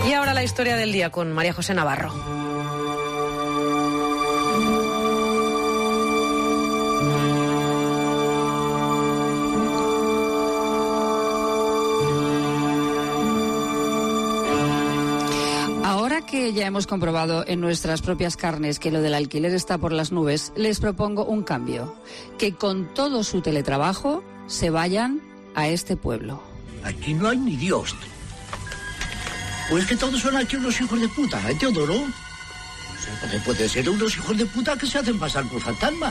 Y ahora la historia del día con María José Navarro. Ahora que ya hemos comprobado en nuestras propias carnes que lo del alquiler está por las nubes, les propongo un cambio. Que con todo su teletrabajo se vayan a este pueblo. Aquí no hay ni Dios. Pues que todos son aquí unos hijos de puta, ¿eh, Teodoro? O sea, puede ser unos hijos de puta que se hacen pasar por fantasmas.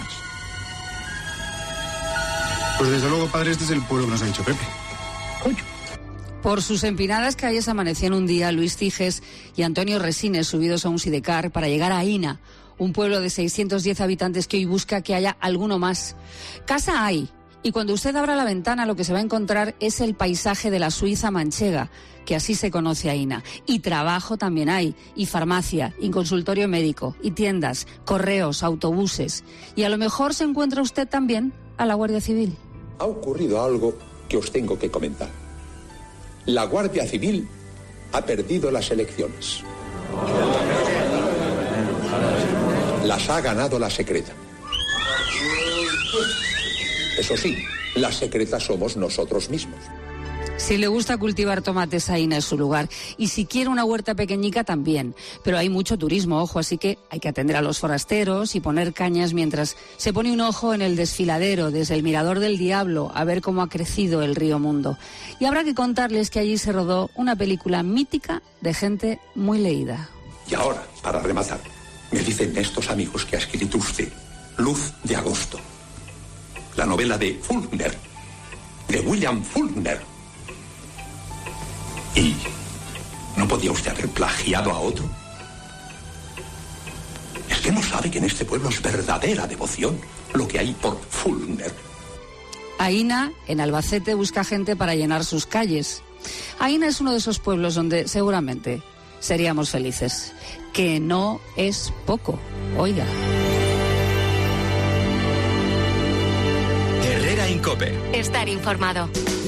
Pues desde luego, padre, este es el pueblo que nos ha dicho Pepe. Coño. Por sus empinadas calles amanecían un día Luis Ciges y Antonio Resines subidos a un sidecar para llegar a Aína, un pueblo de 610 habitantes que hoy busca que haya alguno más. Casa hay, y cuando usted abra la ventana lo que se va a encontrar es el paisaje de la Suiza manchega, que así se conoce Aína. Y trabajo también hay, y farmacia, y consultorio médico, y tiendas, correos, autobuses. Y a lo mejor se encuentra usted también a la Guardia Civil. Ha ocurrido algo que os tengo que comentar. La Guardia Civil ha perdido las elecciones. Las ha ganado la secreta. Eso sí, la secreta somos nosotros mismos. Si le gusta cultivar tomates, Aína es su lugar. Y si quiere una huerta pequeñica, también. Pero hay mucho turismo, ojo, así que hay que atender a los forasteros y poner cañas mientras se pone un ojo en el desfiladero desde el Mirador del Diablo a ver cómo ha crecido el río Mundo. Y habrá que contarles que allí se rodó una película mítica de gente muy leída. Y ahora, para rematar, me dicen estos amigos que ha escrito usted Luz de Agosto, la novela de Faulkner, de William Faulkner. ¿Y no podía usted haber plagiado a otro? Es que no sabe que en este pueblo es verdadera devoción lo que hay por Faulkner. Aína, en Albacete, busca gente para llenar sus calles. Aína es uno de esos pueblos donde seguramente seríamos felices. Que no es poco, oiga. Herrera Incope. Estar informado.